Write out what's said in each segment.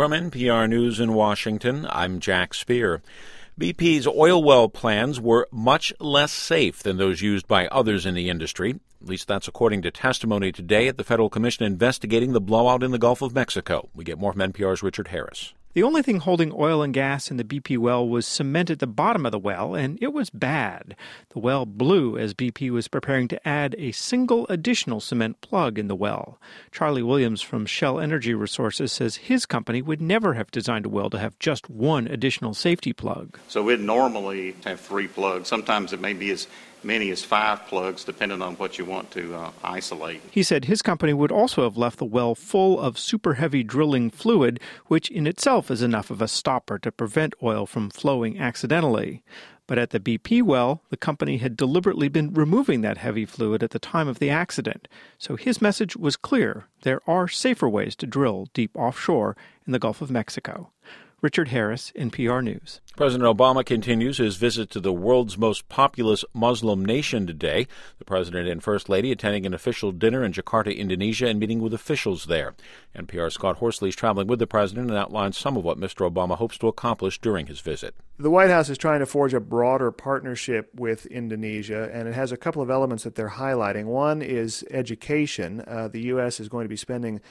From NPR News in Washington, I'm Jack Speer. BP's oil well plans were much less safe than those used by others in the industry. At least that's according to testimony today at the Federal Commission investigating the blowout in the Gulf of Mexico. We get more from NPR's Richard Harris. The only thing holding oil and gas in the BP well was cement at the bottom of the well, and it was bad. The well blew as BP was preparing to add a single additional cement plug in the well. Charlie Williams from Shell Energy Resources says his company would never have designed a well to have just one additional safety plug. So we'd normally have 3 plugs. Sometimes it may be as many as 5 plugs, depending on what you want to isolate. He said his company would also have left the well full of super heavy drilling fluid, which in itself is enough of a stopper to prevent oil from flowing accidentally. But at the BP well, the company had deliberately been removing that heavy fluid at the time of the accident. So his message was clear. There are safer ways to drill deep offshore in the Gulf of Mexico. Richard Harris, NPR News. President Obama continues his visit to the world's most populous Muslim nation today. The president and first lady attending an official dinner in Jakarta, Indonesia, and meeting with officials there. NPR's Scott Horsley is traveling with the president and outlines some of what Mr. Obama hopes to accomplish during his visit. The White House is trying to forge a broader partnership with Indonesia, and it has a couple of elements that they're highlighting. One is education. The U.S. is going to be spending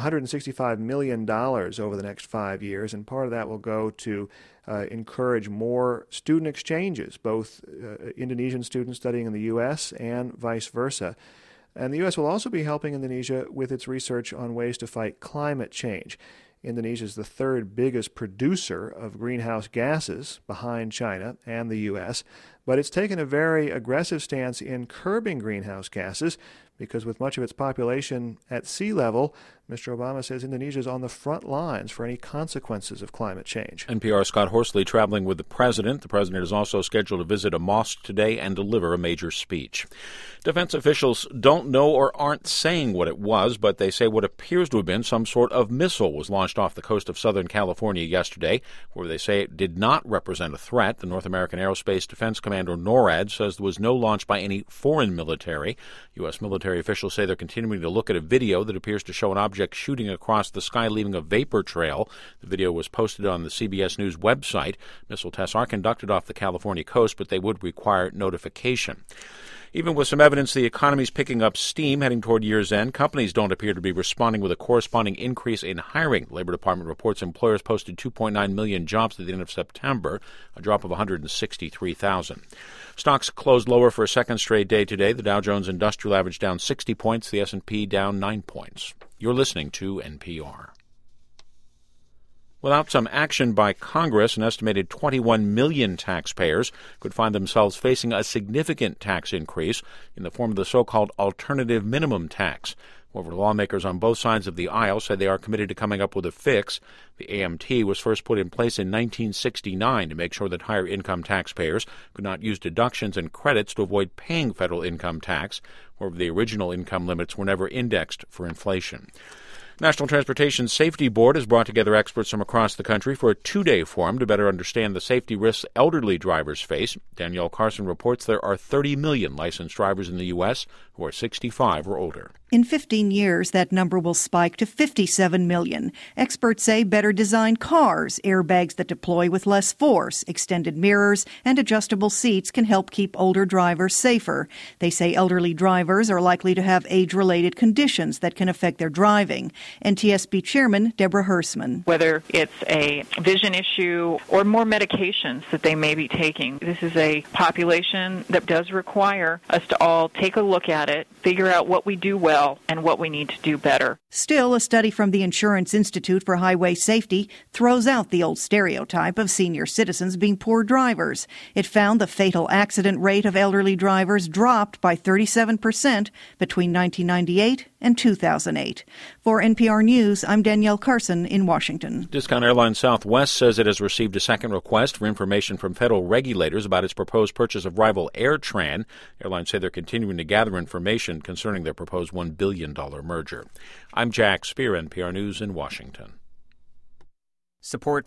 $165 million over the next 5 years, and part of that will go to encourage more student exchanges, both Indonesian students studying in the U.S. and vice versa. And the U.S. will also be helping Indonesia with its research on ways to fight climate change. Indonesia is the third biggest producer of greenhouse gases behind China and the U.S., but it's taken a very aggressive stance in curbing greenhouse gases because with much of its population at sea level, Mr. Obama says Indonesia is on the front lines for any consequences of climate change. NPR's Scott Horsley traveling with the president. The president is also scheduled to visit a mosque today and deliver a major speech. Defense officials don't know or aren't saying what it was, but they say what appears to have been some sort of missile was launched off the coast of Southern California yesterday, where they say it did not represent a threat. The North American Aerospace Defense Commander NORAD says there was no launch by any foreign military. U.S. military officials say they're continuing to look at a video that appears to show an object shooting across the sky, leaving a vapor trail. The video was posted on the CBS News website. Missile tests are conducted off the California coast, but they would require notification. Even with some evidence the economy's picking up steam heading toward year's end, companies don't appear to be responding with a corresponding increase in hiring. The Labor Department reports employers posted 2.9 million jobs at the end of September, a drop of 163,000. Stocks closed lower for a second straight day today. The Dow Jones Industrial Average down 60 points, the S&P down 9 points. You're listening to NPR. Without some action by Congress, an estimated 21 million taxpayers could find themselves facing a significant tax increase in the form of the so-called alternative minimum tax. However, lawmakers on both sides of the aisle say they are committed to coming up with a fix. The AMT was first put in place in 1969 to make sure that higher-income taxpayers could not use deductions and credits to avoid paying federal income tax. However, the original income limits were never indexed for inflation. National Transportation Safety Board has brought together experts from across the country for a 2-day forum to better understand the safety risks elderly drivers face. Danielle Carson reports there are 30 million licensed drivers in the U.S. who are 65 or older. In 15 years, that number will spike to 57 million. Experts say better designed cars, airbags that deploy with less force, extended mirrors, and adjustable seats can help keep older drivers safer. They say elderly drivers are likely to have age-related conditions that can affect their driving. NTSB Chairman Deborah Hersman. Whether it's a vision issue or more medications that they may be taking, this is a population that does require us to all take a look at it, figure out what we do well and what we need to do better. Still, a study from the Insurance Institute for Highway Safety throws out the old stereotype of senior citizens being poor drivers. It found the fatal accident rate of elderly drivers dropped by 37% between 1998 and 2008. For NPR News, I'm Danielle Carson in Washington. Discount airline Southwest says it has received a second request for information from federal regulators about its proposed purchase of rival AirTran. Airlines say they're continuing to gather information concerning their proposed $1 billion merger. I'm Jack Speer, NPR News in Washington. Support